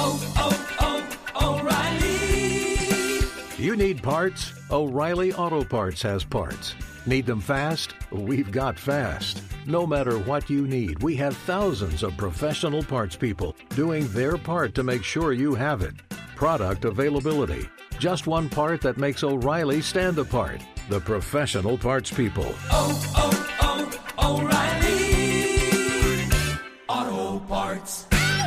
O'Reilly. You need parts? O'Reilly Auto Parts has parts. Need them fast? We've got fast. No matter what you need, we have thousands of professional parts people doing their part to make sure you have it. Product availability. Just one part that makes O'Reilly stand apart. The professional parts people. O'Reilly Auto Parts.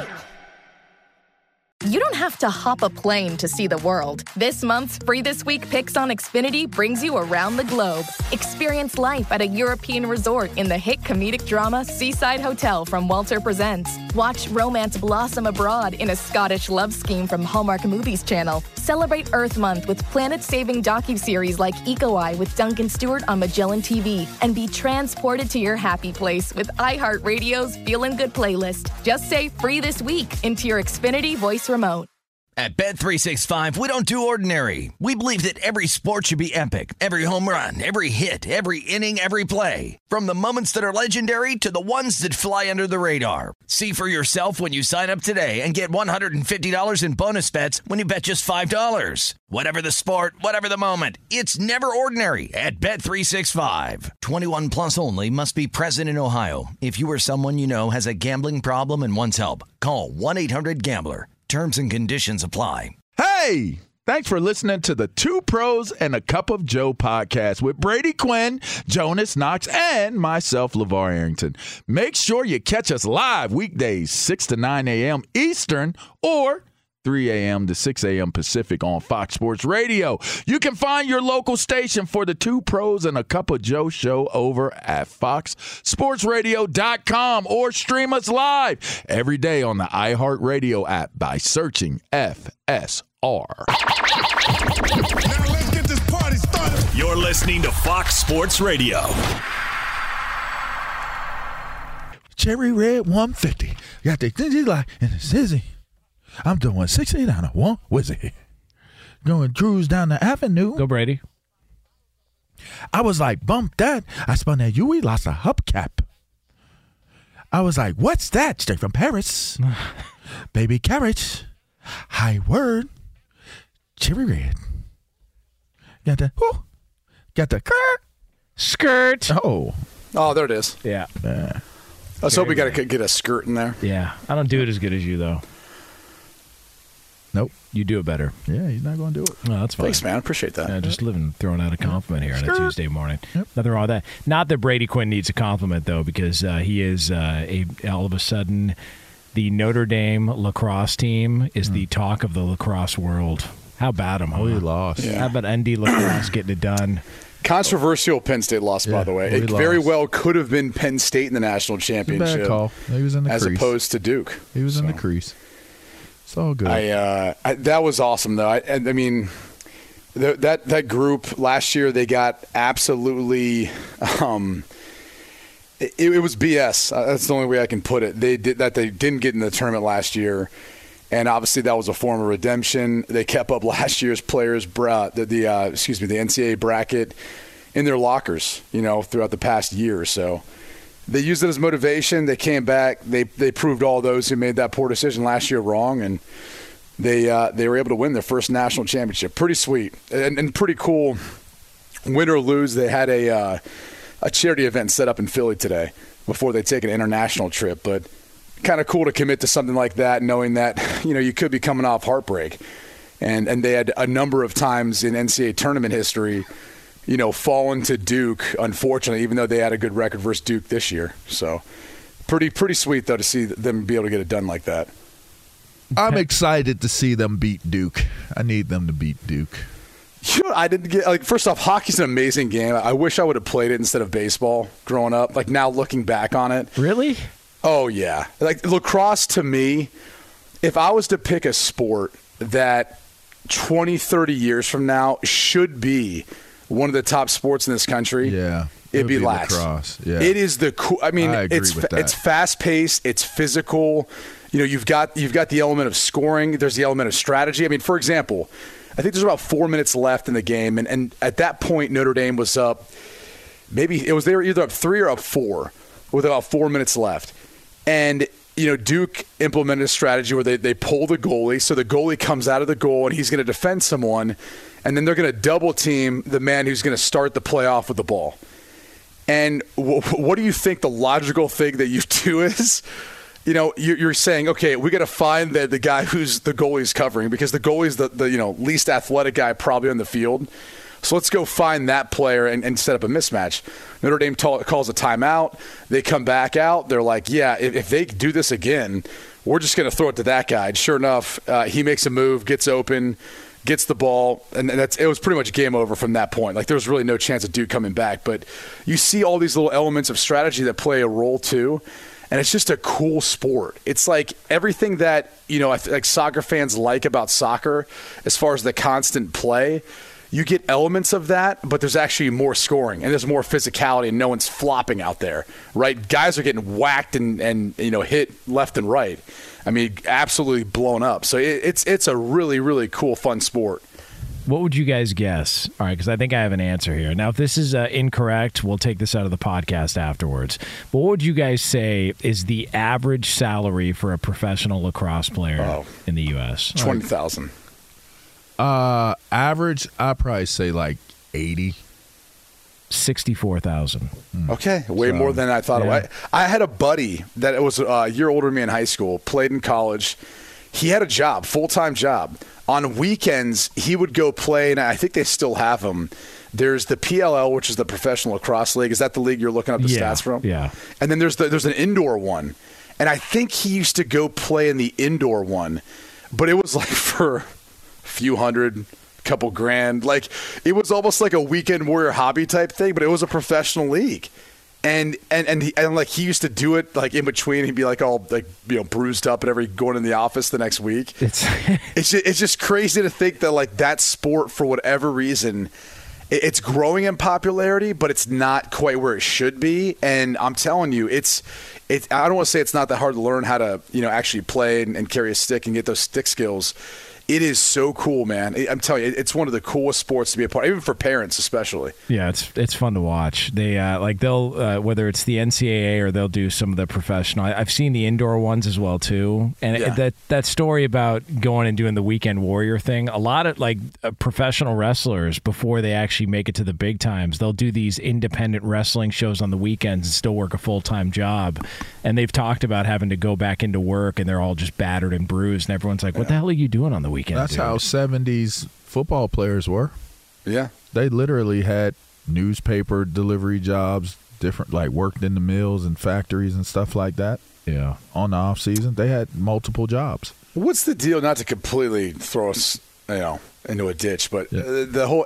You don't have to hop a plane to see the world. This month's Free This Week Picks on Xfinity brings you around the globe. Experience life at a European resort in the hit comedic drama Seaside Hotel from Walter Presents. Watch romance blossom abroad in a Scottish love scheme from Hallmark Movies Channel. Celebrate Earth Month with planet-saving docuseries like Eco Eye with Duncan Stewart on Magellan TV. And be transported to your happy place with iHeartRadio's Feelin' Good playlist. Just say Free This Week into your Xfinity voice remote. At Bet365, we don't do ordinary. We believe that every sport should be epic. Every home run, every hit, every inning, every play. From the moments that are legendary to the ones that fly under the radar. See for yourself when you sign up today and get $150 in bonus bets when you bet just $5. Whatever the sport, whatever the moment, it's never ordinary at Bet365. 21 plus only. Must be present in Ohio. If you or someone you know has a gambling problem and wants help, call 1-800-GAMBLER. Terms and conditions apply. Hey, thanks for listening to the Two Pros and a Cup of Joe podcast with Brady Quinn, Jonas Knox, and myself, LeVar Arrington. Make sure you catch us live weekdays 6 to 9 a.m. Eastern or 3 a.m. to 6 a.m. Pacific on Fox Sports Radio. You can find your local station for the Two Pros and a Cup of Joe show over at foxsportsradio.com or stream us live every day on the iHeartRadio app by searching FSR. Now let's get this party started. You're listening to Fox Sports Radio. Cherry Red 150. Got the things like and the sizzy. I'm doing 68 on a one wizzy. Going cruise down the avenue. Go, Brady. I was like, bump that. I spun that Yui, lost a hubcap. I was like, what's that? Straight from Paris. Baby carrot. High word. Cherry red. Got the, whoo. Got the skirt. Oh, there it is. Yeah. Let's hope we got to get a skirt in there. Yeah. I don't do it as good as you, though. Nope. You do it better. Yeah, he's not going to do it. No, that's fine. Thanks, man. I appreciate that. Yeah, just throwing out a compliment here on a Tuesday morning. Yep. Nothing wrong with that. Not that Brady Quinn needs a compliment, though, because he is all of a sudden the Notre Dame lacrosse team is the talk of the lacrosse world. How about him? Oh, he lost. Yeah. How about ND lacrosse getting it done? Controversial Penn State loss, by the way. It very well could have been Penn State in the national championship. Bad call. He was in the as crease. Opposed to Duke. He was in the crease. It's all good. That was awesome, though. I mean, that group last year, they got absolutely it was BS. That's the only way I can put it. They didn't get in the tournament last year, and obviously that was a form of redemption. They kept up last year's players, the NCAA bracket in their lockers, throughout the past year or so. They used it as motivation. They came back. They proved all those who made that poor decision last year wrong, and they were able to win their first national championship. Pretty sweet and pretty cool. Win or lose, they had a charity event set up in Philly today before they take an international trip. But kind of cool to commit to something like that, knowing that you could be coming off heartbreak, and they had a number of times in NCAA tournament history. Fallen to Duke, unfortunately, even though they had a good record versus Duke this year. So pretty sweet, though, to see them be able to get it done like that. I'm excited to see them beat Duke. I need them to beat Duke. I didn't get first off, hockey's an amazing game. I wish I would have played it instead of baseball growing up. Now looking back on it. Really? Oh, yeah. Lacrosse, to me, if I was to pick a sport that 20, 30 years from now should be one of the top sports in this country, it'd be lacrosse. Yeah. It is the cool. I mean, it's fast paced. It's physical. You've got the element of scoring. There's the element of strategy. I mean, for example, I think there's about 4 minutes left in the game, and at that point, Notre Dame was up. Maybe they were either up 3 or up 4 with about 4 minutes left, and Duke implemented a strategy where they pull the goalie, so the goalie comes out of the goal and he's going to defend someone, and then they're going to double team the man who's going to start the play off with the ball. And what do you think the logical thing that you do is? You're saying, okay, we got to find the guy who's the goalie's covering, because the goalie's the least athletic guy probably on the field. So let's go find that player and set up a mismatch. Notre Dame calls a timeout. They come back out. They're like, yeah, if they do this again, we're just going to throw it to that guy. And sure enough, he makes a move, gets open, gets the ball, and it was pretty much game over from that point. Like, there was really no chance of Duke coming back. But you see all these little elements of strategy that play a role too, and it's just a cool sport. It's like everything that like soccer fans like about soccer, as far as the constant play. You get elements of that, but there's actually more scoring, and there's more physicality, and no one's flopping out there, right? Guys are getting whacked and hit left and right. I mean, absolutely blown up. So it's a really, really cool, fun sport. What would you guys guess? All right, because I think I have an answer here. Now, if this is incorrect, we'll take this out of the podcast afterwards. But what would you guys say is the average salary for a professional lacrosse player in the U.S.? $20,000. Average, I'd probably say like 80. 64,000. Okay, way more than I thought. Yeah. I had a buddy that was a year older than me in high school, played in college. He had a job, full-time job. On weekends, he would go play, and I think they still have him. There's the PLL, which is the Professional Lacrosse League. Is that the league you're looking up the stats from? Yeah. And then there's an indoor one. And I think he used to go play in the indoor one, but it was like for few hundred, couple grand. Like, it was almost like a weekend warrior hobby type thing, but it was a professional league. And he used to do it like in between. He'd be like all like bruised up and going in the office the next week. It's just crazy to think that like that sport, for whatever reason, it's growing in popularity, but it's not quite where it should be. And I'm telling you, I don't want to say it's not that hard to learn how to actually play and carry a stick and get those stick skills. It is so cool, man. I'm telling you, it's one of the coolest sports to be a part of, even for parents especially. Yeah, it's fun to watch. They they'll whether it's the NCAA or they'll do some of the professional. I've seen the indoor ones as well too. And that story about going and doing the weekend warrior thing, a lot of professional wrestlers, before they actually make it to the big times, they'll do these independent wrestling shows on the weekends and still work a full-time job. And they've talked about having to go back into work, and they're all just battered and bruised, and everyone's like, what the hell are you doing on the weekend? That's how 70s football players were. Yeah. They literally had newspaper delivery jobs, different, like worked in the mills and factories and stuff like that. Yeah. On the off season, they had multiple jobs. What's the deal? Not to completely throw us, into a ditch, but the whole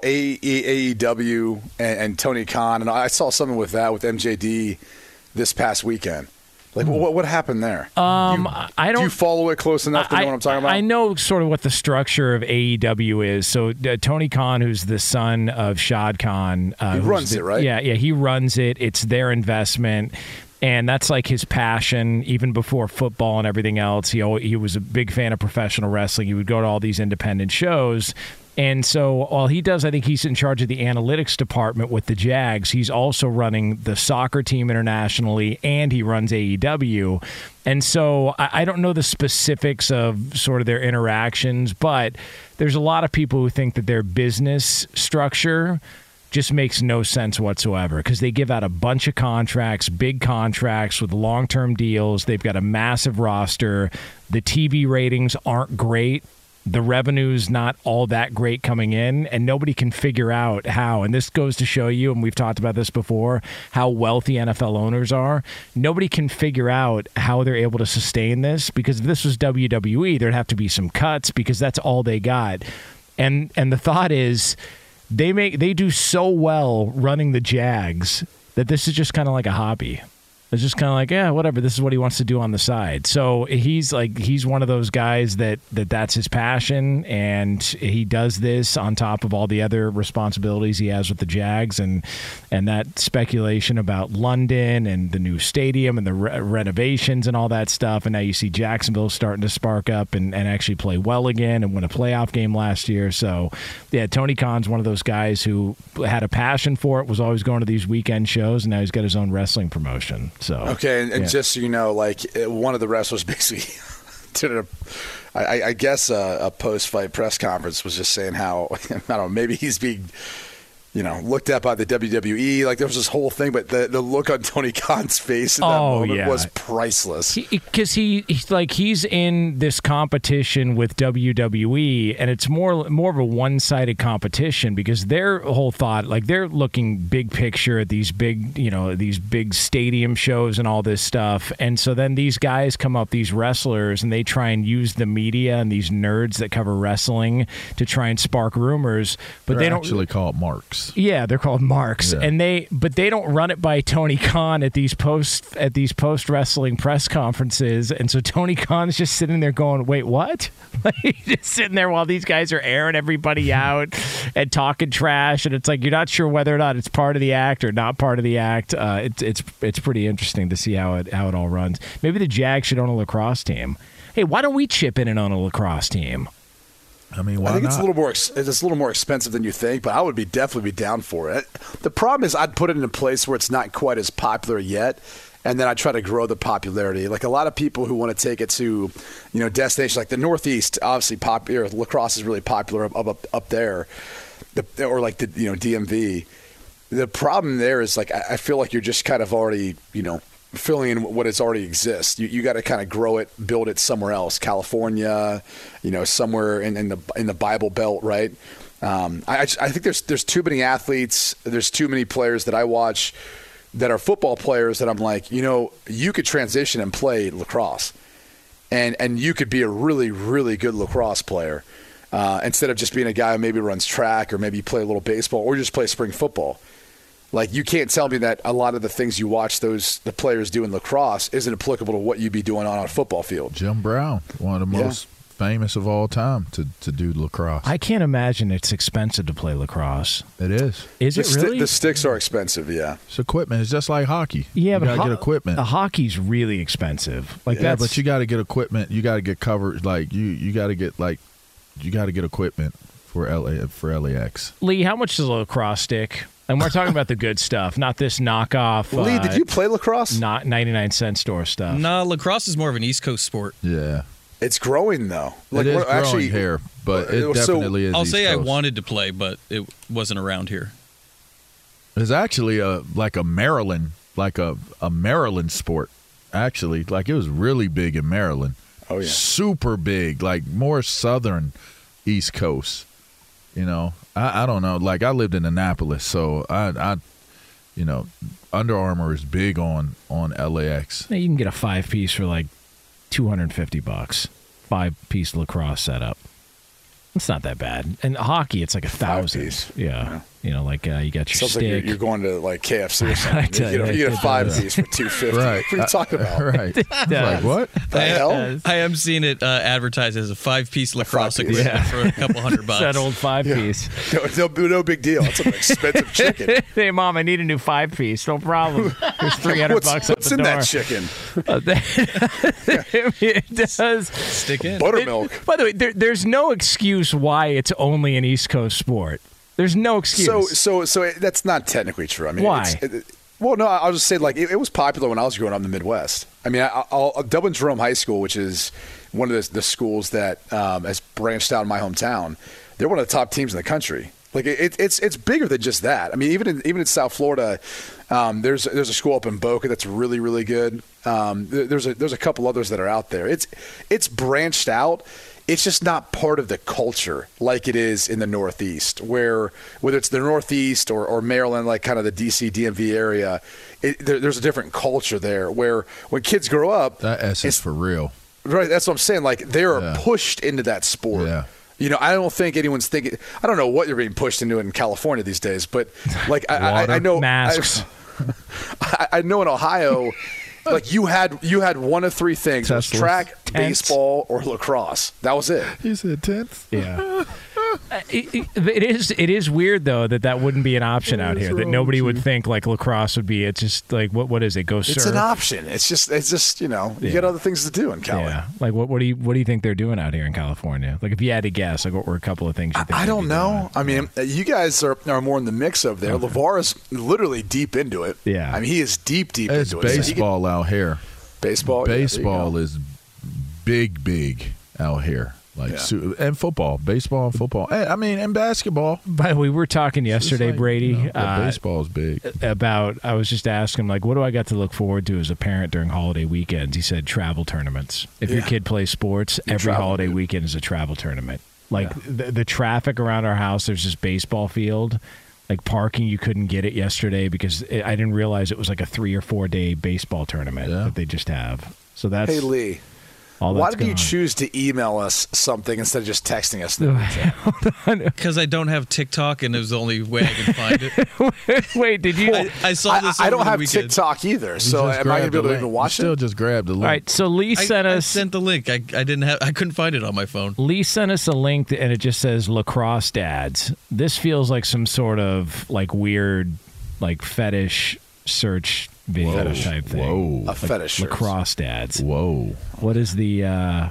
AEW and Tony Khan, and I saw something with that with MJD this past weekend. Like, what happened there? I don't. Do you follow it close enough to know what I'm talking about? I know sort of what the structure of AEW is. So Tony Khan, who's the son of Shad Khan, he runs it, right? Yeah, he runs it. It's their investment. And that's like his passion, even before football and everything else. He was a big fan of professional wrestling. He would go to all these independent shows. And so while he does, I think he's in charge of the analytics department with the Jags, he's also running the soccer team internationally, and he runs AEW. And so I don't know the specifics of sort of their interactions, but there's a lot of people who think that their business structure just makes no sense whatsoever, because they give out a bunch of contracts, big contracts with long-term deals. They've got a massive roster. The TV ratings aren't great. The revenue's not all that great coming in, and nobody can figure out how. And this goes to show you, and we've talked about this before, how wealthy NFL owners are. Nobody can figure out how they're able to sustain this, because if this was WWE, there'd have to be some cuts, because that's all they got. And the thought is, they do so well running the Jags that this is just kind of like a hobby. It's just kind of like, yeah, whatever. This is what he wants to do on the side. So he's one of those guys that's his passion, and he does this on top of all the other responsibilities he has with the Jags, and that speculation about London and the new stadium and the renovations and all that stuff. And now you see Jacksonville starting to spark up and actually play well again and win a playoff game last year. So yeah, Tony Khan's one of those guys who had a passion for it, was always going to these weekend shows, and now he's got his own wrestling promotion. So okay, and just so you know, like one of the wrestlers basically did I guess a post-fight press conference was just saying how I don't know, maybe he's being looked at by the WWE. Like there was this whole thing, but the look on Tony Khan's face in that moment was priceless. Because he's in this competition with WWE, and it's more of a one-sided competition because their whole thought, like they're looking big picture at these big stadium shows and all this stuff, and so then these guys come up, these wrestlers, and they try and use the media and these nerds that cover wrestling to try and spark rumors, but they don't actually call it marks. Yeah, they're called marks, and they don't run it by Tony Khan at these post wrestling press conferences, and so Tony Khan's just sitting there going, "Wait, what?" Like, just sitting there while these guys are airing everybody out and talking trash, and it's like you're not sure whether or not it's part of the act or not part of the act. It's pretty interesting to see how it all runs. Maybe the Jags should own a lacrosse team. Hey, why don't we chip in and own a lacrosse team? I mean, why I think not? It's a little more expensive than you think, but I would definitely be down for it. The problem is I'd put it in a place where it's not quite as popular yet, and then I try to grow the popularity. Like a lot of people who want to take it to, destinations like the Northeast, obviously popular. Lacrosse is really popular up there, or like the DMV. The problem there is like I feel like you're just kind of already filling in what has already exists. You got to kind of grow it, build it somewhere else. California, somewhere in the Bible Belt, right? I think there's too many athletes. There's too many players that I watch that are football players that I'm like, you could transition and play lacrosse, and you could be a really, really good lacrosse player instead of just being a guy who maybe runs track or maybe play a little baseball or just play spring football. Like, you can't tell me that a lot of the things you watch the players do in lacrosse isn't applicable to what you'd be doing on a football field. Jim Brown, one of the most famous of all time to do lacrosse. I can't imagine it's expensive to play lacrosse. It is. Is it really? The sticks are expensive, yeah. It's equipment. It's just like hockey. Yeah, you got to get equipment. The hockie's really expensive. But you got to get equipment. You got to get covered. Like you got to get equipment for LAX. Lee, how much is a lacrosse stick? And we're talking about the good stuff, not this knockoff. Lee, did you play lacrosse? Not 99-cent store stuff. No, lacrosse is more of an East Coast sport. Yeah. It's growing, though. It is growing here, but it definitely is I'll East say Coast. I wanted to play, but it wasn't around here. It's actually a Maryland sport, actually. Like, it was really big in Maryland. Oh, yeah. Super big, like more southern East Coast. I don't know. Like, I lived in Annapolis, so I Under Armour is big on LAX. You can get a 5-piece for like $250. 5-piece lacrosse setup. It's not that bad. And hockey, it's like 1,000. Yeah. You got your Sounds stick. like you're going to like KFC or something. You get a 5-piece for $250. Right. What are you talking about? Right. Like, what? The hell? I am seeing it advertised as a 5-piece lacrosse equipment for a couple $100. That old 5-piece. No big deal. It's an expensive chicken. Hey, Mom, I need a new 5-piece. No problem. There's $300 What's at the in door. that chicken? It does. Stick in. Buttermilk. By the way, there's no excuse why it's only an East Coast sport. There's no excuse. So that's not technically true. I mean, why? Well, no, I'll just say, like, it was popular when I was growing up in the Midwest. I mean, Dublin Jerome High School, which is one of the schools that has branched out in my hometown, they're one of the top teams in the country. Like, it's bigger than just that. I mean, even in South Florida, there's a school up in Boca that's really, really good. There's a couple others that are out there. It's branched out. It's just not part of the culture like it is in the Northeast, where whether it's the Northeast or Maryland, like kind of the D.C., DMV area, there's a different culture there where when kids grow up. That essence for real. Right, that's what I'm saying. Like, they're pushed into that sport. Yeah. I don't think anyone's thinking – I don't know what you're being pushed into in California these days, but, like, I know – masks. I know in Ohio – like, you had one of three things. It was track, baseball, or lacrosse. That was it. You said tents? Yeah. It is weird though that wouldn't be an option out here. That nobody would think like lacrosse would be. It's just like what is it? Go surf. It's an option. It's just you got other things to do in Cali. Yeah. Like what do you think they're doing out here in California? Like if you had to guess, like what were a couple of things you think? I don't know. I mean, you guys are more in the mix over there. Okay. LeVar is literally deep into it. Yeah. I mean, he is deep into it. It's baseball out here. Baseball is big out here. And football, baseball and football. And basketball. But we were talking yesterday, Brady. Baseball is big. I was just asking him, like, what do I got to look forward to as a parent during holiday weekends? He said travel tournaments. If your kid plays sports, every holiday weekend is a travel tournament. Like the traffic around our house, there's this baseball field. Like parking, you couldn't get it yesterday because I didn't realize it was like a 3 or 4 day baseball tournament that they just have. So that's Hey, Lee. Why did you choose to email us something instead of just texting us? Because I don't have TikTok, and it was the only way I can find it. Wait, did you? I saw this. I don't have weekend. TikTok either, so am I going to be able to even watch it? Still just grab the link. All right, so Lee sent us. I sent the link. I couldn't find it on my phone. Lee sent us a link, and it just says lacrosse dads. This feels like some sort of like weird, like fetish search video type thing. Whoa. A fetish lacrosse dads. Whoa. What is the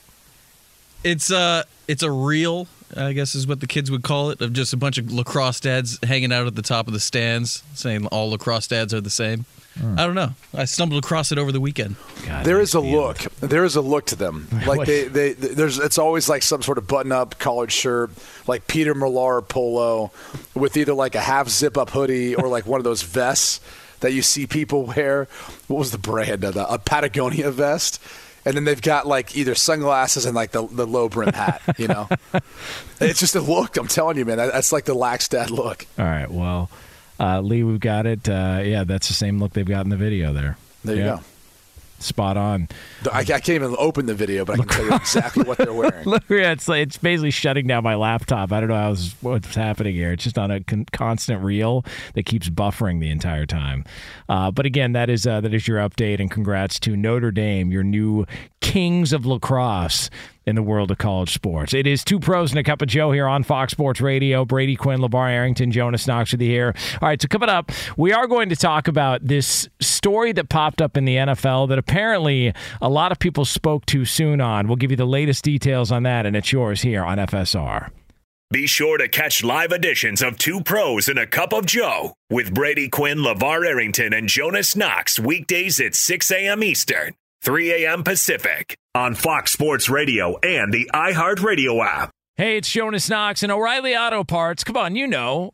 It's a reel, I guess is what the kids would call it, of just a bunch of lacrosse dads hanging out at the top of the stands saying all lacrosse dads are the same. I don't know. I stumbled across it over the weekend. God, there is a look. There is a look to them. Like it's always like some sort of button-up collared shirt, like Peter Millar polo, with either like a half zip-up hoodie or like one of those vests that you see people wear. What was the brand of that? A Patagonia vest. And then they've got like either sunglasses and like the low brim hat, you know? It's just a look. I'm telling you, man. That's like the lax dad look. All right. Well, Lee, we've got it. That's the same look they've got in the video there. There you go. Spot on. I can't even open the video, but I can tell you exactly what they're wearing. Look, it's basically shutting down my laptop. I don't know what's happening here. It's just on a constant reel that keeps buffering the entire time. But again, that is your update, and congrats to Notre Dame, your new kings of lacrosse in the world of college sports. It is Two Pros and a Cup of Joe here on Fox Sports Radio. Brady Quinn, LeVar Arrington, Jonas Knox with you here. All right, so coming up, we are going to talk about this story that popped up in the NFL that apparently a lot of people spoke too soon on. We'll give you the latest details on that, and it's yours here on FSR. Be sure to catch live editions of Two Pros and a Cup of Joe with Brady Quinn, LeVar Arrington, and Jonas Knox weekdays at 6 a.m. Eastern, 3 a.m. Pacific on Fox Sports Radio and the iHeartRadio app. Hey, it's Jonas Knox and O'Reilly Auto Parts. Come on, you know,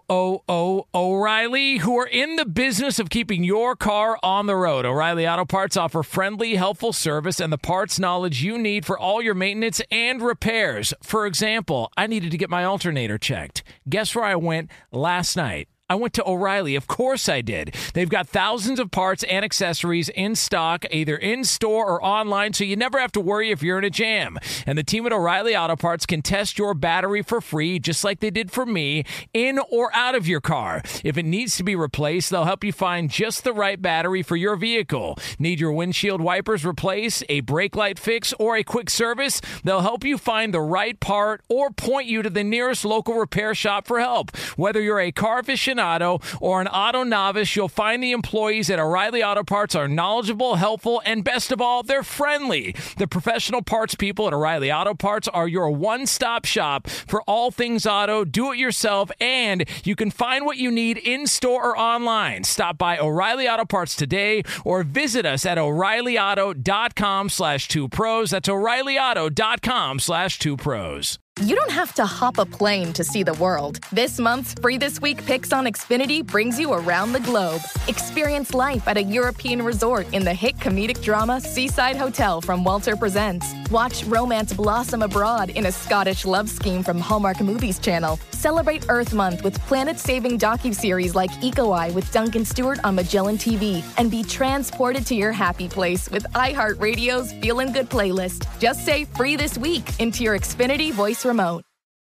O'Reilly, who are in the business of keeping your car on the road. O'Reilly Auto Parts offer friendly, helpful service and the parts knowledge you need for all your maintenance and repairs. For example, I needed to get my alternator checked. Guess where I went last night? I went to O'Reilly. Of course I did. They've got thousands of parts and accessories in stock, either in store or online, so you never have to worry if you're in a jam. And the team at O'Reilly Auto Parts can test your battery for free, just like they did for me, in or out of your car. If it needs to be replaced, they'll help you find just the right battery for your vehicle. Need your windshield wipers replaced, a brake light fix, or a quick service? They'll help you find the right part or point you to the nearest local repair shop for help. Whether you're a car aficionado or an auto novice, you'll find the employees at O'Reilly Auto Parts are knowledgeable, helpful, and best of all, they're friendly. The professional parts people at O'Reilly Auto Parts are your one-stop shop for all things auto, do-it-yourself, and you can find what you need in-store or online. Stop by O'Reilly Auto Parts today or visit us at O'ReillyAuto.com/2pros. That's O'ReillyAuto.com/2pros. You don't have to hop a plane to see the world. This month's Free This Week Picks on Xfinity brings you around the globe. Experience life at a European resort in the hit comedic drama Seaside Hotel from Walter Presents. Watch romance blossom abroad in a Scottish love scheme from Hallmark Movies Channel. Celebrate Earth Month with planet-saving docuseries like Eco Eye with Duncan Stewart on Magellan TV. And be transported to your happy place with iHeartRadio's Feelin' Good playlist. Just say Free This Week into your Xfinity voice remote.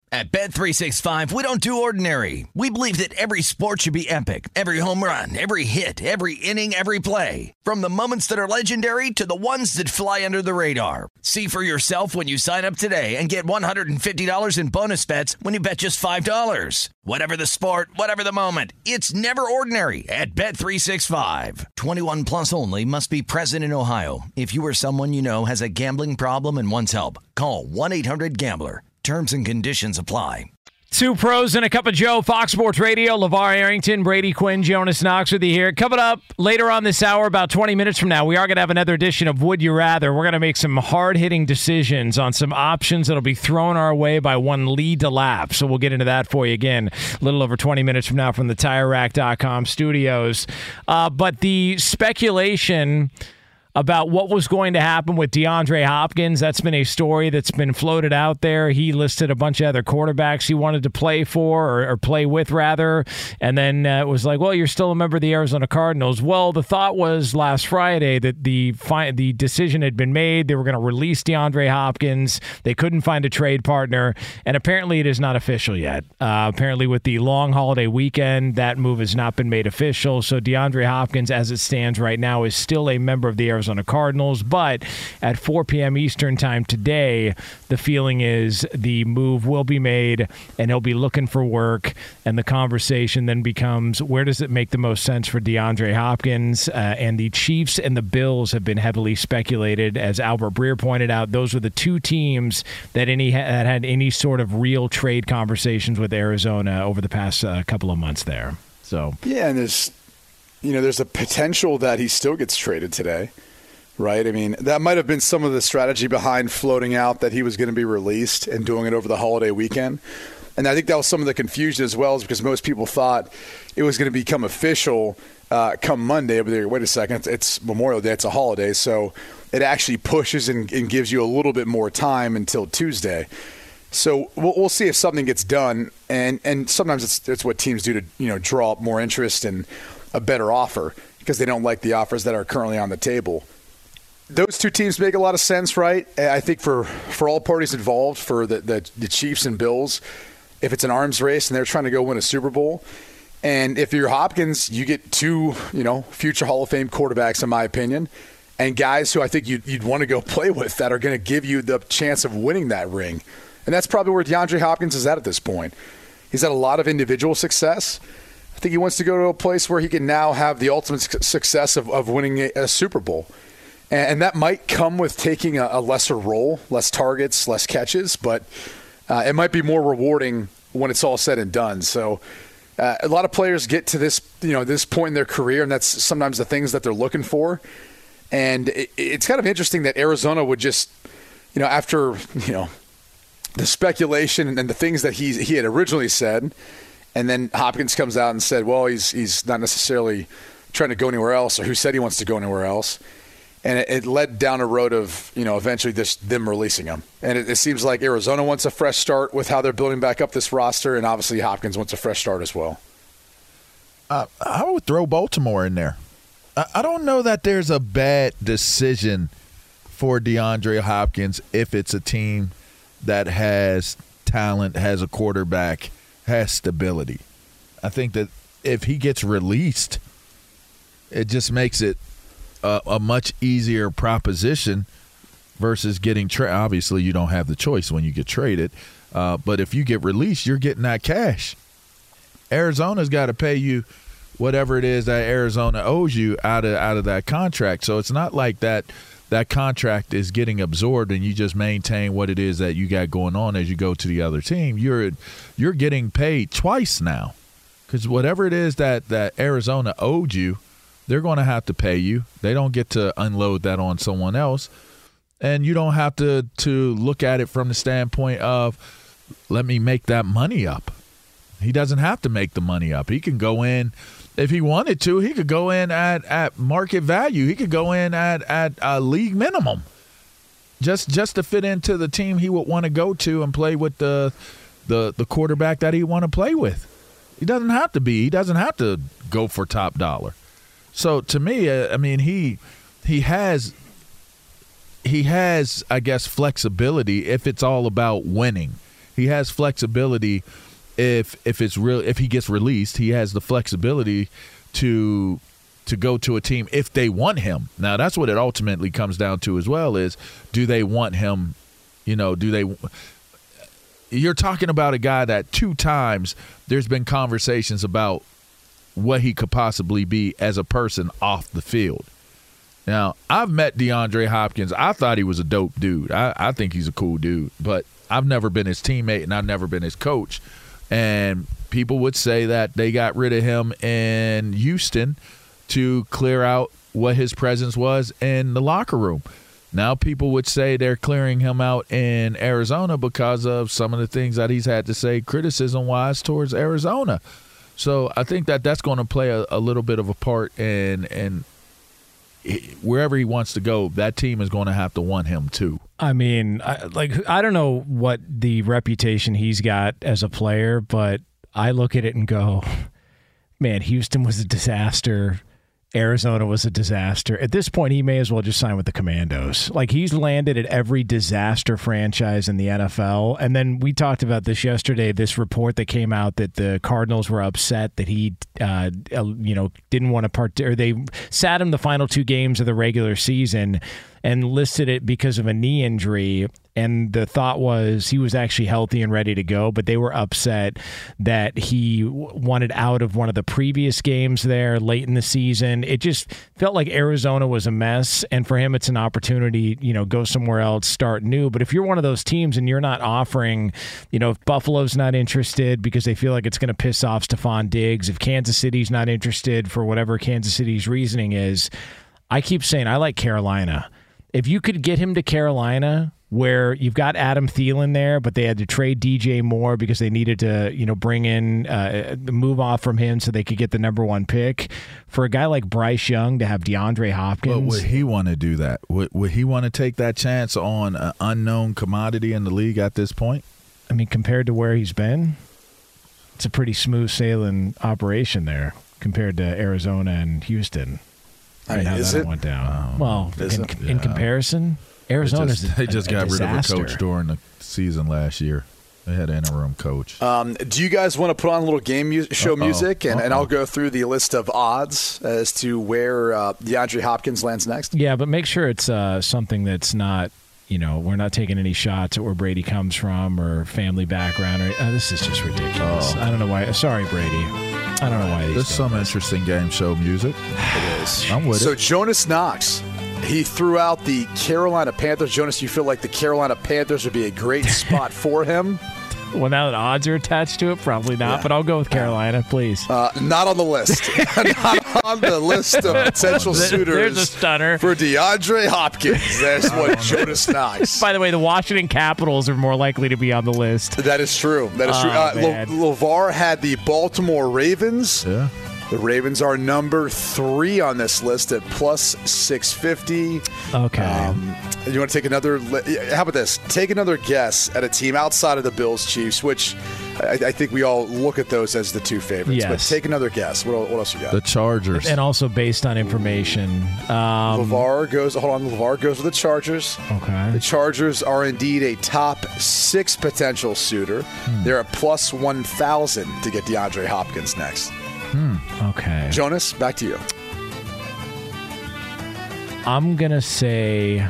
At Bet365, we don't do ordinary. We believe that every sport should be epic. Every home run, every hit, every inning, every play. From the moments that are legendary to the ones that fly under the radar. See for yourself when you sign up today and get $150 in bonus bets when you bet just $5. Whatever the sport, whatever the moment, it's never ordinary at Bet365. 21 plus only. Must be present in Ohio. If you or someone you know has a gambling problem and wants help, call 1-800-GAMBLER. Terms and conditions apply. Two pros and a cup of Joe, Fox Sports Radio. LeVar Arrington, Brady Quinn, Jonas Knox with you here. Coming up later on this hour, about 20 minutes from now, we are going to have another edition of Would You Rather. We're going to make some hard-hitting decisions on some options that will be thrown our way by one Lee DeLapp. So we'll get into that for you again a little over 20 minutes from now from the TireRack.com studios. But the speculation about what was going to happen with DeAndre Hopkins, that's been a story that's been floated out there. He listed a bunch of other quarterbacks he wanted to play for, or play with, rather. And then it was like, well, you're still a member of the Arizona Cardinals. Well, the thought was last Friday that the decision had been made. They were going to release DeAndre Hopkins. They couldn't find a trade partner. And apparently it is not official yet. Apparently with the long holiday weekend, that move has not been made official. So DeAndre Hopkins, as it stands right now, is still a member of the Arizona Cardinals, but at 4 p.m. Eastern time today, the feeling is the move will be made and he'll be looking for work, and the conversation then becomes, where does it make the most sense for DeAndre Hopkins? And the Chiefs and the Bills have been heavily speculated. As Albert Breer pointed out, those were the two teams that had any sort of real trade conversations with Arizona over the past couple of months there. So yeah, and there's a potential that he still gets traded today. Right? I mean, that might have been some of the strategy behind floating out that he was going to be released and doing it over the holiday weekend. And I think that was some of the confusion as well, is because most people thought it was going to become official come Monday. But wait a second, it's Memorial Day, it's a holiday, so it actually pushes and gives you a little bit more time until Tuesday. So we'll see if something gets done, and sometimes it's what teams do to draw up more interest and a better offer because they don't like the offers that are currently on the table. Those two teams make a lot of sense, right? I think for all parties involved, for the Chiefs and Bills, if it's an arms race and they're trying to go win a Super Bowl, and if you're Hopkins, you get two, future Hall of Fame quarterbacks, in my opinion, and guys who I think you'd want to go play with that are going to give you the chance of winning that ring. And that's probably where DeAndre Hopkins is at this point. He's had a lot of individual success. I think he wants to go to a place where he can now have the ultimate success of winning a Super Bowl. And that might come with taking a lesser role, less targets, less catches, but it might be more rewarding when it's all said and done. So a lot of players get to this point in their career, and that's sometimes the things that they're looking for. And it's kind of interesting that Arizona would just, after the speculation and the things that he had originally said, and then Hopkins comes out and said, well, he's not necessarily trying to go anywhere else, or who said he wants to go anywhere else. And it led down a road of, eventually them releasing him. And it seems like Arizona wants a fresh start with how they're building back up this roster, and obviously Hopkins wants a fresh start as well. I would throw Baltimore in there. I don't know that there's a bad decision for DeAndre Hopkins if it's a team that has talent, has a quarterback, has stability. I think that if he gets released, it just makes it a much easier proposition versus getting traded. Obviously, you don't have the choice when you get traded. But if you get released, you're getting that cash. Arizona's got to pay you whatever it is that Arizona owes you out of that contract. So it's not like that contract is getting absorbed and you just maintain what it is that you got going on as you go to the other team. You're getting paid twice now, because whatever it is that Arizona owed you, they're going to have to pay you. They don't get to unload that on someone else. And you don't have to look at it from the standpoint of, let me make that money up. He doesn't have to make the money up. He can go in, if he wanted to, he could go in at market value. He could go in at a league minimum just to fit into the team he would want to go to and play with the quarterback that he want to play with. He doesn't have to go for top dollar. So to me, I mean, he has, I guess, flexibility if it's all about winning. He has flexibility. If he gets released, he has the flexibility to go to a team if they want him. Now, that's what it ultimately comes down to as well, is do they want him? You're talking about a guy that 2 times there's been conversations about what he could possibly be as a person off the field. Now, I've met DeAndre Hopkins. I thought he was a dope dude. I think he's a cool dude, but I've never been his teammate and I've never been his coach. And people would say that they got rid of him in Houston to clear out what his presence was in the locker room. Now people would say they're clearing him out in Arizona because of some of the things that he's had to say criticism-wise towards Arizona. So I think that that's going to play a little bit of a part, and wherever he wants to go, that team is going to have to want him too. I mean, I don't know what the reputation he's got as a player, but I look at it and go, man, Houston was a disaster. Arizona was a disaster. At this point, he may as well just sign with the Commandos. Like, he's landed at every disaster franchise in the NFL. And then we talked about this yesterday, this report that came out that the Cardinals were upset that he, didn't want to or they sat him the final 2 games of the regular season and listed it because of a knee injury. And the thought was he was actually healthy and ready to go, but they were upset that he wanted out of one of the previous games there late in the season. It just felt like Arizona was a mess, and for him it's an opportunity, go somewhere else, start new. But if you're one of those teams and you're not offering, if Buffalo's not interested because they feel like it's going to piss off Stephon Diggs, if Kansas City's not interested for whatever Kansas City's reasoning is, I keep saying I like Carolina. If you could get him to Carolina, where you've got Adam Thielen there, but they had to trade DJ Moore because they needed to, bring in the move off from him so they could get the number 1 pick. For a guy like Bryce Young to have DeAndre Hopkins. But would he want to do that? Would he want to take that chance on an unknown commodity in the league at this point? I mean, compared to where he's been, it's a pretty smooth sailing operation there compared to Arizona and Houston. I mean, how is that it? went down. Well, Is in comparison, Arizona's they just got rid of a coach disaster. during the season last year. They had an interim coach. Do you guys want to put on a little game show music, and I'll go through the list of odds as to where DeAndre Hopkins lands next? Yeah, but make sure it's something that's not, we're not taking any shots at where Brady comes from or family background. Or this is just ridiculous. I don't know why. Sorry, Brady. I don't know why. There's some interesting game show music. It is. I'm with So it. Jonas Knox, he threw out the Carolina Panthers. Jonas, you feel like the Carolina Panthers would be a great spot for him? Well, now that odds are attached to it, probably not. Yeah. But I'll go with Carolina, please. Not on the list. Not on the list of potential suitors. There's a stunner. For DeAndre Hopkins. That's what Jonas Knox. By the way, the Washington Capitals are more likely to be on the list. That is true. That is true. man. LeVar had the Baltimore Ravens. Yeah. The Ravens are number 3 on this list at plus 650. Okay. You want to take another? How about this? Take another guess at a team outside of the Bills, Chiefs, which I think we all look at those as the 2 favorites. Yes. But take another guess. What else you got? The Chargers. And also based on information. LeVar goes. Hold on. LeVar goes with the Chargers. Okay. The Chargers are indeed a top 6 potential suitor. They're at plus 1,000 to get DeAndre Hopkins next. Okay. Jonas, back to you. I'm going to say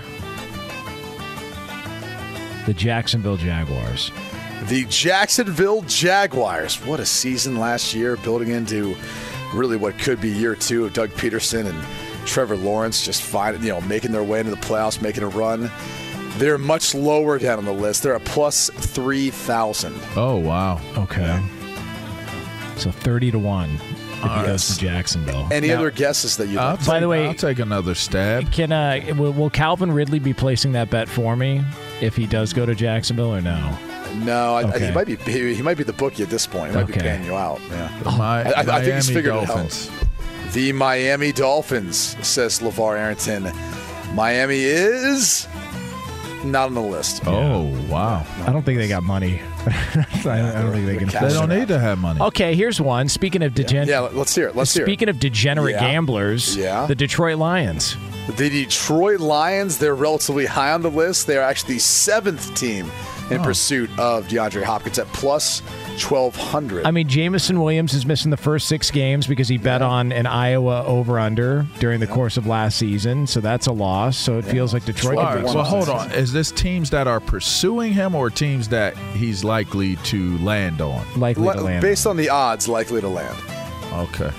the Jacksonville Jaguars. The Jacksonville Jaguars. What a season last year, building into really what could be year 2 of Doug Peterson and Trevor Lawrence just making their way into the playoffs, making a run. They're much lower down on the list. They're at plus 3,000. Oh, wow. Okay. So 30-1 if he goes to Jacksonville. Any Now, other guesses that you like? By the way, I'll take another stab. will Calvin Ridley be placing that bet for me if he does go to Jacksonville or no? No, Okay. he might be the bookie at this point. He might be paying you out. Yeah. I think he's figured Dolphins. it out. The Miami Dolphins, says LeVar Arrington. Miami is not on the list. Oh, wow. I don't think they got money. I don't think they can. They don't need to have money. Okay, here's one. Speaking of Yeah, let's hear it. Speaking of degenerate gamblers, the Detroit Lions. The Detroit Lions, they're relatively high on the list. They are actually the 7th team in pursuit of DeAndre Hopkins at plus 1,200. I mean, Jamison Williams is missing the first 6 games because he bet on an Iowa over-under during the course of last season, so that's a loss. So it feels like Detroit. All right, well, hold on. Is this teams that are pursuing him or teams that he's likely to land on? Likely to land. Based on the odds, likely to land. Okay.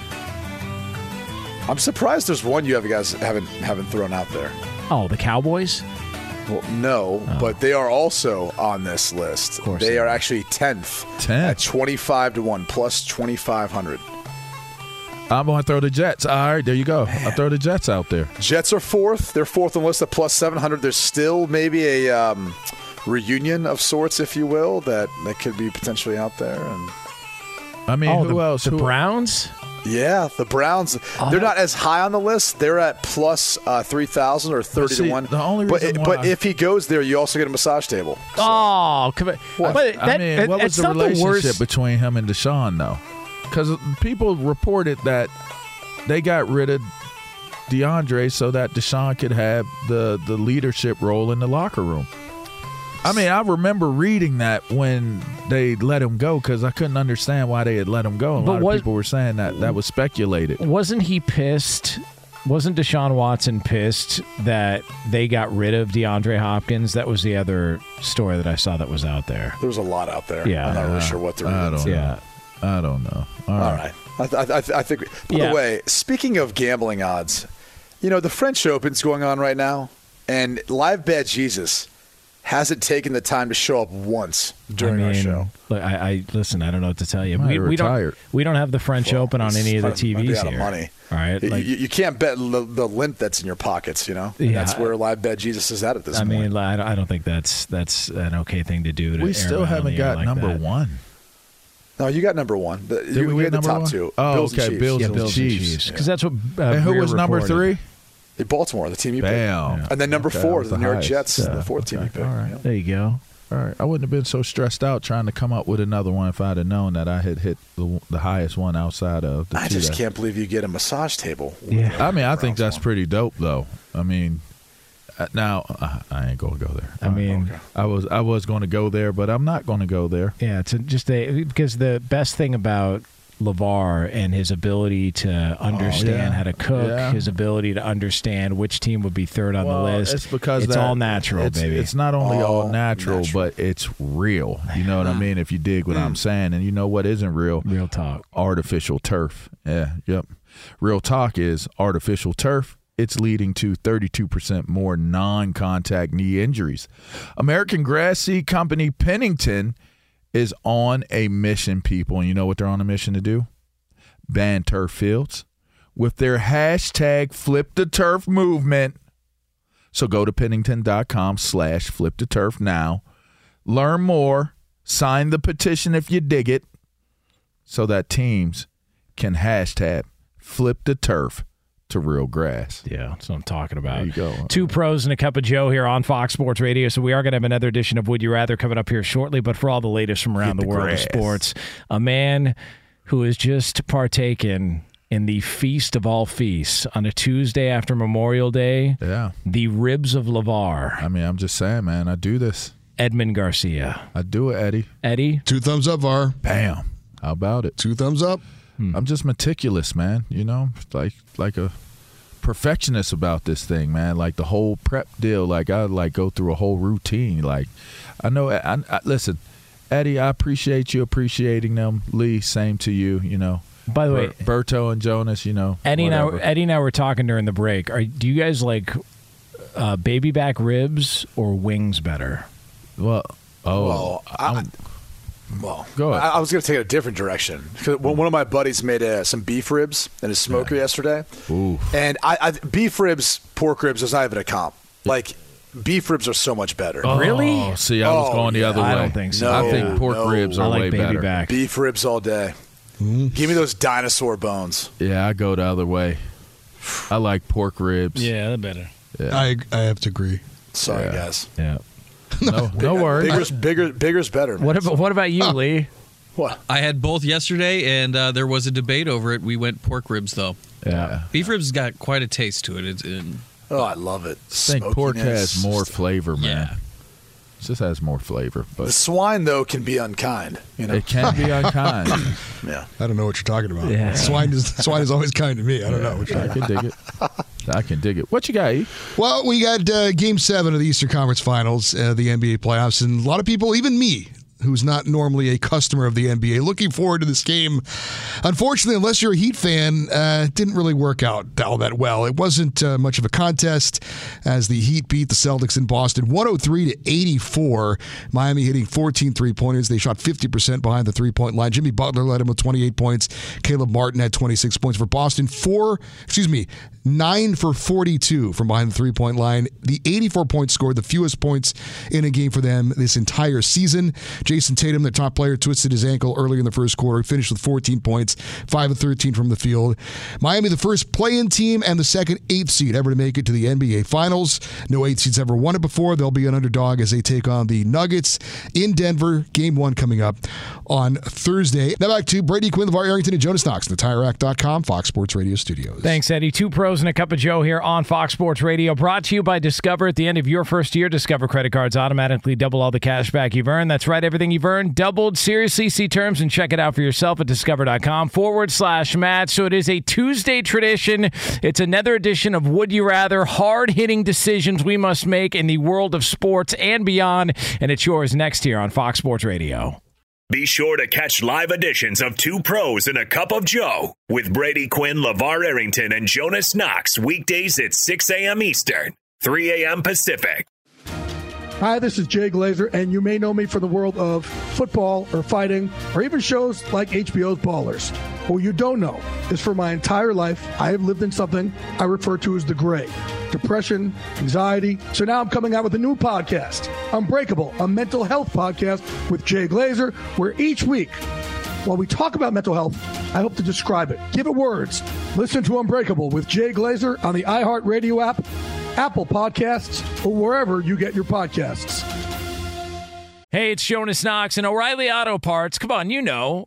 I'm surprised there's one you guys haven't thrown out there. Oh, the Cowboys? Well, no, but they are also on this list. Of course they are actually 10th at 25-1 plus 2,500. I'm going to throw the Jets. All right, there you go. I'll throw the Jets out there. Jets are 4th. They're 4th on the list at plus 700. There's still maybe a reunion of sorts, if you will, that could be potentially out there. And I mean, who else? The Browns? Yeah, the Browns. They're not as high on the list. They're at plus 3,000 or 30-1. The only reason but if he goes there, you also get a massage table. So. Oh, come on. What was the relationship between him and Deshaun, though? Because people reported that they got rid of DeAndre so that Deshaun could have the leadership role in the locker room. I mean, I remember reading that when they let him go because I couldn't understand why they had let him go. A lot of people were saying that was speculated. Wasn't he pissed? Wasn't Deshaun Watson pissed that they got rid of DeAndre Hopkins? That was the other story that I saw that was out there. There was a lot out there. Yeah. I'm not really sure what the reasons. I don't know. All right. I think. By the way, speaking of gambling odds, the French Open's going on right now, and Live Bet Jesus hasn't taken the time to show up once during our show. Look, I listen. I don't know what to tell you. We don't have the French Open on any of the TVs out here. Of money. All right, you can't bet the lint that's in your pockets. That's where Live Bet Jesus is at this point. I mean, I don't think that's an okay thing to do. We still haven't got number one. No, you got number one. We had the top two. Oh, Bills okay, and Bills and Chiefs. Because that's what. And who was number 3? Baltimore, the team you picked. Bam. And then number 4, the New York Jets, the 4th team you picked. All right. Yeah. There you go. All right. I wouldn't have been so stressed out trying to come up with another one if I'd have known that I had hit the highest one outside of the two. I just can't believe you get a massage table. Yeah. I mean, I think that's pretty dope, though. I mean, now I ain't going to go there. I was going to go there, but I'm not going to go there. Yeah, because the best thing about LeVar and his ability to understand how to cook, his ability to understand which team would be third on the list. It's because it's all natural, baby. It's not only all natural, but it's real. You know what I mean? If you dig what I'm saying. And you know what isn't real? Real talk. Artificial turf. Yeah, yep. Real talk is artificial turf. It's leading to 32% more non-contact knee injuries. American grass seed company Pennington is on a mission, people. And you know what they're on a mission to do? Ban turf fields with their hashtag #FlipTheTurf movement. So go to Pennington.com/FlipTheTurf now. Learn more. Sign the petition if you dig it so that teams can hashtag #FlipTheTurf to real grass. Yeah, that's what I'm talking about. There you go. 2 pros and a cup of Joe here on Fox Sports Radio. So we are going to have another edition of Would You Rather coming up here shortly. But for all the latest from around the world of sports, a man who has just partaken in the feast of all feasts on a Tuesday after Memorial Day. Yeah. The ribs of LeVar. I mean, I'm just saying, man, I do this. Edmund Garcia. I do it, Eddie. Eddie? 2 thumbs up, VAR. Bam. How about it? 2 thumbs up. I'm just meticulous, man. Like a perfectionist about this thing, man. Like the whole prep deal. Like I go through a whole routine. Like I know. I listen, Eddie. I appreciate you appreciating them. Lee, same to you. By the way, Berto and Jonas. Eddie and I were talking during the break. Do you guys like baby back ribs or wings better? Well, go ahead. I was going to take it a different direction. One of my buddies made some beef ribs in his smoker yesterday. Ooh. And beef ribs, pork ribs, there's not even a comp. Like, beef ribs are so much better. Really? See, I was going the other way. I don't think so. I think pork ribs are way better. Back. Beef ribs all day. Give me those dinosaur bones. Yeah, I go the other way. I like pork ribs. Yeah, they're better. Yeah. I have to agree. Sorry, guys. Yeah. No worries. Bigger's better. Man. What about you, Lee? What? I had both yesterday, and there was a debate over it. We went pork ribs, though. Yeah. Beef ribs got quite a taste to it. I love it. I think pork has more flavor, man. Yeah. It just has more flavor. But the swine, though, can be unkind. It can be unkind. Yeah. I don't know what you're talking about. Yeah. Swine is always kind to me. I don't know what you're talking about. I can dig it. What you got, E? Well, we got Game 7 of the Eastern Conference Finals, the NBA playoffs, and a lot of people, even me, who's not normally a customer of the NBA, looking forward to this game. Unfortunately, unless you're a Heat fan, it didn't really work out all that well. It wasn't much of a contest as the Heat beat the Celtics in Boston 103-84. Miami hitting 14 3-pointers. They shot 50% behind the three-point line. Jimmy Butler led them with 28 points. Caleb Martin had 26 points for Boston. 9 for 42 from behind the three-point line. The 84 points scored, the fewest points in a game for them this entire season. Jason Tatum, their top player, twisted his ankle earlier in the first quarter. He finished with 14 points, 5 of 13 from the field. Miami, the first play-in team and the second 8th seed ever to make it to the NBA Finals. No 8 seeds ever won it before. They'll be an underdog as they take on the Nuggets in Denver. Game 1 coming up on Thursday. Now back to Brady Quinn, LeVar Arrington, and Jonas Knox in the TireRack.com Fox Sports Radio studios. Thanks, Eddie. 2 pros and a cup of Joe here on Fox Sports Radio. Brought to you by Discover. At the end of your first year, Discover credit cards automatically double all the cash back you've earned. That's right. Everything you've earned doubled. Seriously, see terms and check it out for yourself at discover.com/match. So it is a Tuesday tradition. It's another edition of Would You Rather, hard-hitting decisions we must make in the world of sports and beyond. And it's yours next here on Fox Sports Radio. Be sure to catch live editions of 2 Pros and a Cup of Joe with Brady Quinn, LeVar Arrington, and Jonas Knox weekdays at 6 a.m. Eastern, 3 a.m. Pacific. Hi, this is Jay Glazer, and you may know me for the world of football or fighting or even shows like HBO's Ballers. What you don't know is for my entire life, I have lived in something I refer to as the gray. Depression, anxiety. So now I'm coming out with a new podcast, Unbreakable, a mental health podcast with Jay Glazer, where each week, while we talk about mental health, I hope to describe it. Give it words. Listen to Unbreakable with Jay Glazer on the iHeartRadio app, Apple Podcasts, or wherever you get your podcasts. Hey, it's Jonas Knox and O'Reilly Auto Parts. Come on, you know,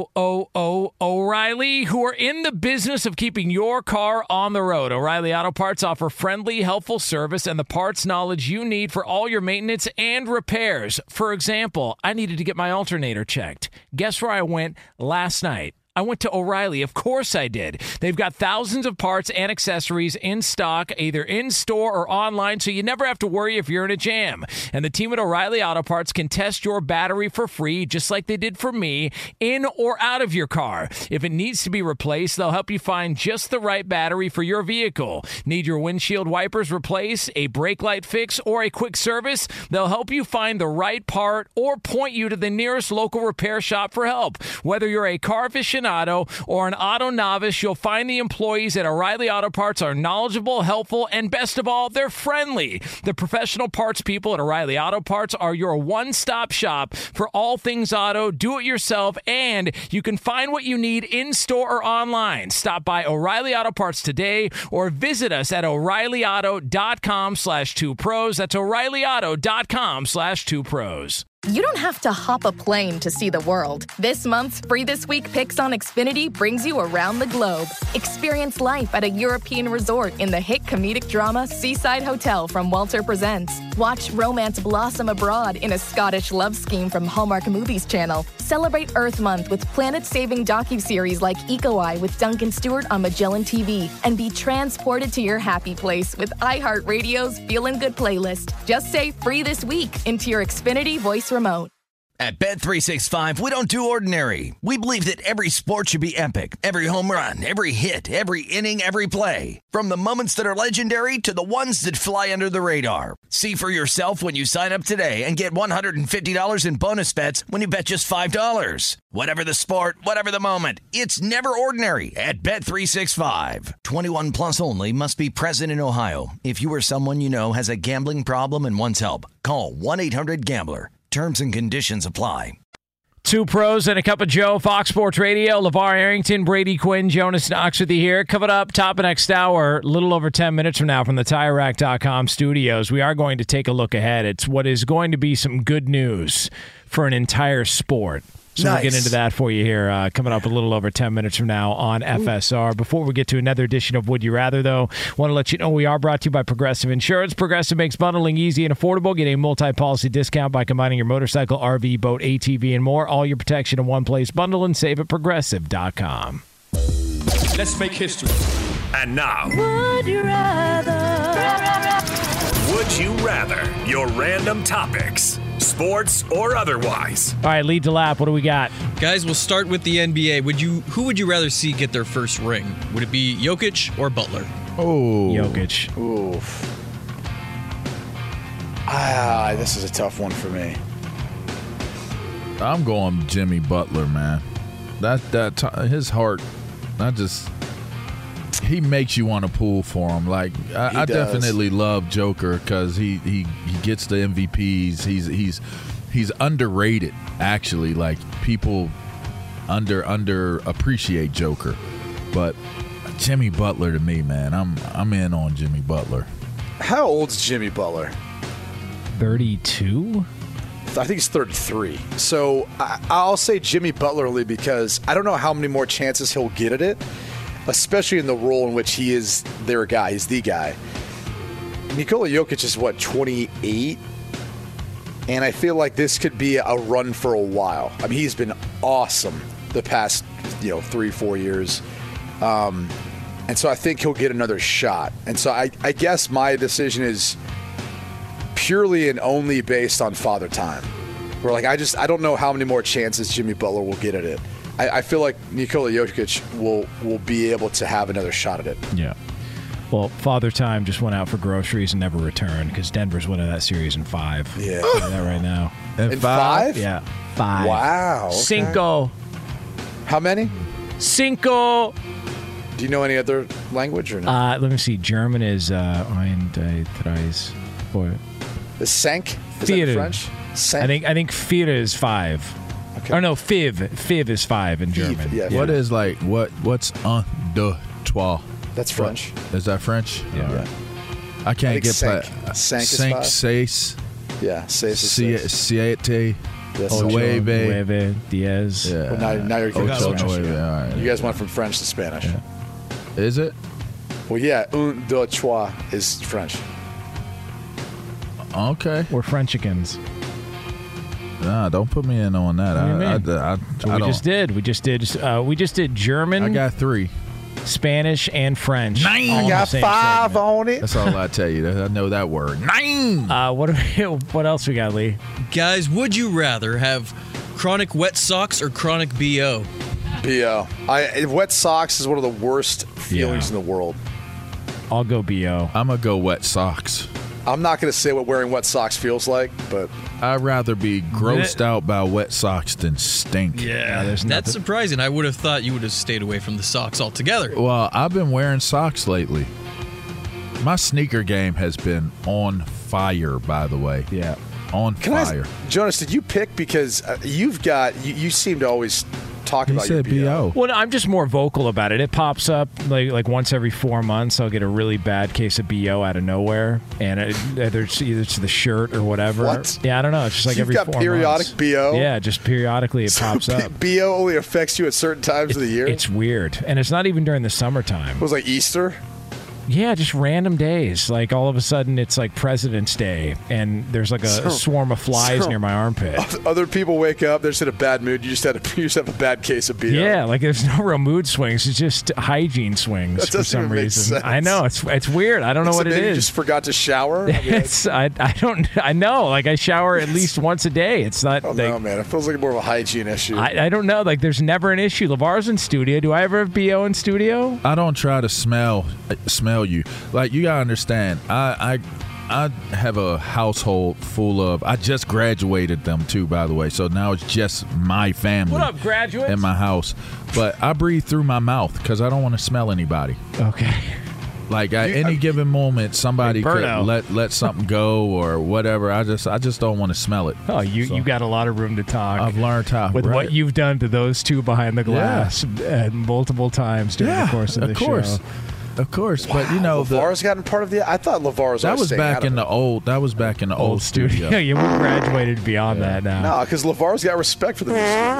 O'Reilly, who are in the business of keeping your car on the road. O'Reilly Auto Parts offer friendly, helpful service and the parts knowledge you need for all your maintenance and repairs. For example, I needed to get my alternator checked. Guess where I went last night? I went to O'Reilly. Of course I did. They've got thousands of parts and accessories in stock, either in store or online, so you never have to worry if you're in a jam. And the team at O'Reilly Auto Parts can test your battery for free, just like they did for me, in or out of your car. If it needs to be replaced, they'll help you find just the right battery for your vehicle. Need your windshield wipers replaced, a brake light fix, or a quick service? They'll help you find the right part or point you to the nearest local repair shop for help. Whether you're a car aficionado or an auto novice, you'll find the employees at O'Reilly Auto Parts are knowledgeable, helpful, and best of all, they're friendly. The professional parts people at O'Reilly Auto Parts are your one-stop shop for all things auto, do-it-yourself, and you can find what you need in-store or online. Stop by O'Reilly Auto Parts today or visit us at O'ReillyAuto.com/2pros. That's O'ReillyAuto.com/2pros. You don't have to hop a plane to see the world. This month's Free This Week Picks on Xfinity brings you around the globe. Experience life at a European resort in the hit comedic drama Seaside Hotel from Walter Presents. Watch romance blossom abroad in a Scottish love scheme from Hallmark Movies Channel. Celebrate Earth Month with planet-saving docuseries like Eco Eye with Duncan Stewart on Magellan TV. And be transported to your happy place with iHeartRadio's Feelin' Good playlist. Just say Free This Week into your Xfinity voice remote. At Bet365, we don't do ordinary. We believe that every sport should be epic. Every home run, every hit, every inning, every play. From the moments that are legendary to the ones that fly under the radar. See for yourself when you sign up today and get $150 in bonus bets when you bet just $5. Whatever the sport, whatever the moment, it's never ordinary at Bet365. 21 plus only. Must be present in Ohio. If you or someone you know has a gambling problem and wants help, call 1-800-GAMBLER. Terms and conditions apply. 2 pros and a cup of Joe, Fox Sports Radio. LeVar Arrington, Brady Quinn, Jonas Knox with you here. Coming up top of next hour, a little over 10 minutes from now from the TireRack.com studios, we are going to take a look ahead. It's what is going to be some good news for an entire sport. So we'll get into that for you here coming up a little over 10 minutes from now on FSR. Before we get to another edition of Would You Rather, though, want to let you know we are brought to you by Progressive Insurance. Progressive makes bundling easy and affordable. Get a multi-policy discount by combining your motorcycle, RV, boat, ATV, and more. All your protection in one place. Bundle and save at Progressive.com. Let's make history. And now, Would you rather? Would You Rather? Your random topics, sports or otherwise. All right, lead to lap. What do we got? Guys, we'll start with the NBA. Who would you rather see get their first ring? Would it be Jokic or Butler? Oh, Jokic. Oof. This is a tough one for me. I'm going Jimmy Butler, man. His heart, he makes you want to pull for him. Like I definitely love Joker because he gets the MVPs. He's underrated, actually. Like people under appreciate Joker, but Jimmy Butler to me, man, I'm in on Jimmy Butler. How old's Jimmy Butler? 32. I think he's 33. So I'll say Jimmy Butler only because I don't know how many more chances he'll get at it, especially in the role in which he is their guy. He's the guy. Nikola Jokic is, 28? And I feel like this could be a run for a while. I mean, he's been awesome the past, 3-4 years. And so I think he'll get another shot. And so I guess my decision is purely and only based on Father Time. Where I don't know how many more chances Jimmy Butler will get at it. I feel like Nikola Jokic will be able to have another shot at it. Yeah. Well, Father Time just went out for groceries and never returned because Denver's winning that series in 5. Yeah. I'll tell you that right now. In 5? Yeah. 5. Wow. Okay. Cinco. How many? Cinco. Do you know any other language or not? Let me see. German is ein, zwei, drei, four. The Sank? Is Vier. that French? Sank? I think vier is 5. Okay. Or no, fiv is 5 in German. Yeah. What is what's un, deux, trois? That's French. Is that French? Yeah. All right. I can't get Sank. past Sank is cinq, 5? seis, Yeah, seis is 6. siete, Yes, nueve. Nueve, diez. Yeah. Well, now you're getting Ocho, Spanish. nueve. All right. You guys went from French to Spanish. Yeah. Is it? Well, yeah, un, deux, trois is French. Okay. We're Frenchicans. Nah, don't put me in on that. We just did German. I got 3. Spanish and French. 9. I got 5 on it. That's all I tell you. I know that word. 9. What else we got, Lee? Guys, would you rather have chronic wet socks or chronic BO? BO. Wet socks is one of the worst feelings in the world. I'll go BO. I'm going to go wet socks. I'm not going to say what wearing wet socks feels like, but I'd rather be grossed out by wet socks than stink. Yeah, that's surprising. I would have thought you would have stayed away from the socks altogether. Well, I've been wearing socks lately. My sneaker game has been on fire, by the way. Yeah. On fire. Jonas, did you pick because you seem to always talk about your BO. Well, no, I'm just more vocal about it. It pops up like once every 4 months. I'll get a really bad case of BO out of nowhere, and either it's the shirt or whatever. What? Yeah, I don't know. It's just like every 4 months. You've got periodic BO? Yeah, just periodically it pops up. BO only affects you at certain times of the year? It's weird, and it's not even during the summertime. It was like Easter? Yeah, just random days. Like all of a sudden, it's like President's Day, and there's like a swarm of flies near my armpit. Other people wake up, they're just in a bad mood. You just have a bad case of BO. Yeah, like there's no real mood swings. It's just hygiene swings that for some make reason. sense. I know it's weird. I don't know what it maybe is. You just forgot to shower. I know. Like I shower at least once a day. It's not. No, man. It feels like more of a hygiene issue. I don't know. Like there's never an issue. LeVar's in studio. Do I ever have BO in studio? I don't try to smell you. Like you gotta understand. I have a household full of. I just graduated them too, by the way. So now it's just my family. What up, graduates? In my house, but I breathe through my mouth because I don't want to smell anybody. Okay. Like at any given moment, somebody could let something go or whatever. I just don't want to smell it. Oh, you got a lot of room to talk. I've learned how with what you've done to those two behind the glass multiple times during the course of the show. of course. But you know, LeVar's gotten part of the. I thought LeVar was. That was back in the old. That was back in the old studio. Yeah, you graduated beyond that now. No, because LeVar's got respect for the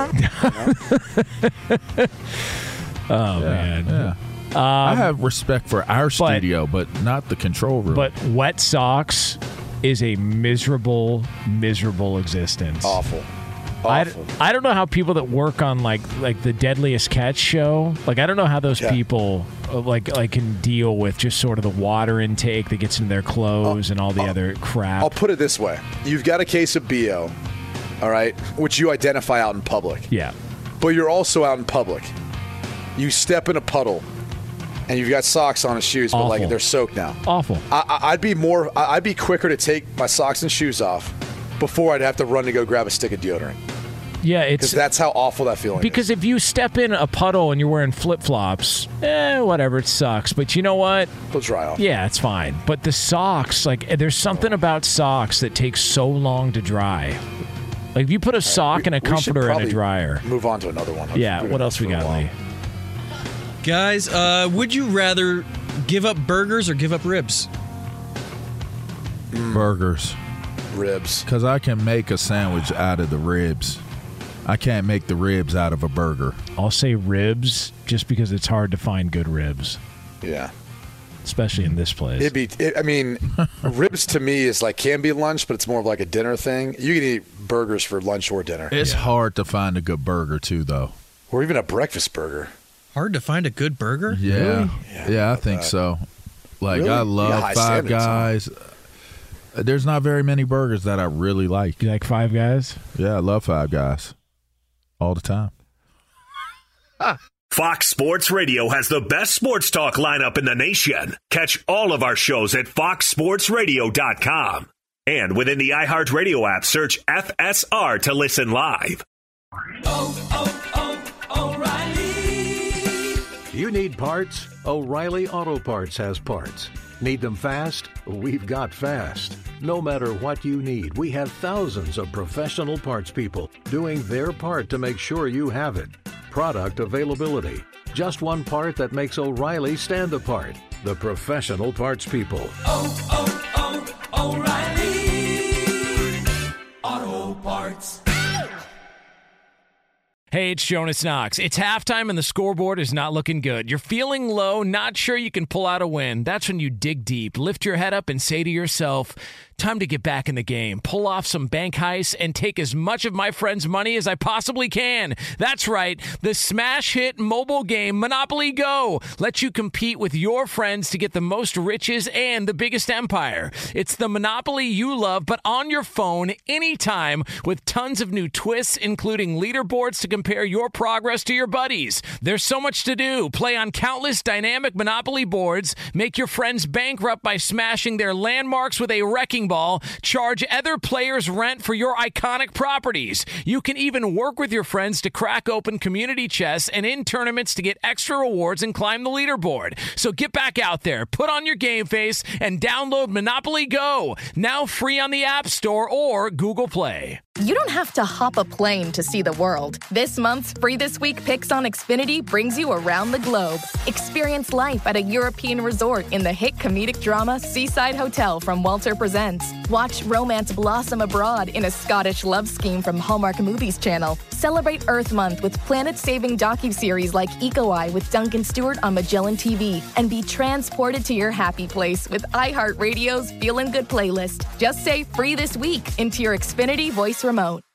new studio. Man. Yeah. I have respect for our studio, but not the control room. But wet socks is a miserable existence. Awful. I don't know how people that work on like the Deadliest Catch show, like I don't know how those people like can deal with just sort of the water intake that gets into their clothes and all the other crap. I'll put it this way: you've got a case of BO, all right, which you identify out in public. Yeah, but you're also out in public. You step in a puddle, and you've got socks on and shoes, but like they're soaked now. Awful. I'd be quicker to take my socks and shoes off before I'd have to run to go grab a stick of deodorant. Yeah, because that's how awful that feeling is. Because if you step in a puddle and you're wearing flip-flops, whatever, it sucks. But you know what? They'll dry off. Yeah, it's fine. But the socks, like, there's something about socks that takes so long to dry. Like, if you put a sock and a comforter in a dryer. Move on to another one. Yeah, what else we got, Lee? Guys, would you rather give up burgers or give up ribs? Burgers. Ribs. Because I can make a sandwich out of the ribs. I can't make the ribs out of a burger. I'll say ribs just because it's hard to find good ribs. Yeah. Especially in this place. Ribs to me is like can be lunch, but it's more of like a dinner thing. You can eat burgers for lunch or dinner. It's hard to find a good burger too, though. Or even a breakfast burger. Hard to find a good burger? Yeah. Really? Yeah, I think so. Like, Really? I You got love high Five standards, huh? Guys. There's not very many burgers that I really like. You like Five Guys? Yeah, I love Five Guys. All the time. Fox Sports Radio has the best sports talk lineup in the nation. Catch all of our shows at foxsportsradio.com. And within the iHeartRadio app, search FSR to listen live. O'Reilly. You need parts? O'Reilly Auto Parts has parts. Need them fast? We've got fast. No matter what you need, we have thousands of professional parts people doing their part to make sure you have it. Product availability. Just one part that makes O'Reilly stand apart. The professional parts people. O'Reilly Auto Parts. Hey, it's Jonas Knox. It's halftime and the scoreboard is not looking good. You're feeling low, not sure you can pull out a win. That's when you dig deep, lift your head up and say to yourself, time to get back in the game, pull off some bank heists, and take as much of my friends' money as I possibly can. That's right. The smash hit mobile game Monopoly Go lets you compete with your friends to get the most riches and the biggest empire. It's the Monopoly you love, but on your phone anytime with tons of new twists, including leaderboards to compare your progress to your buddies. There's so much to do. Play on countless dynamic Monopoly boards, make your friends bankrupt by smashing their landmarks with a wrecking ball, charge other players rent for your iconic properties. You can even work with your friends to crack open community chests and in tournaments to get extra rewards and climb the leaderboard. So get back out there, put on your game face, and download Monopoly Go, now free on the App Store or Google Play. You don't have to hop a plane to see the world. This month's Free This Week Picks on Xfinity brings you around the globe. Experience life at a European resort in the hit comedic drama Seaside Hotel from Walter Presents. Watch romance blossom abroad in a Scottish love scheme from Hallmark Movies Channel. Celebrate Earth Month with planet-saving docuseries like Eco Eye with Duncan Stewart on Magellan TV. And be transported to your happy place with iHeartRadio's Feelin' Good playlist. Just say Free This Week into your Xfinity voice remote.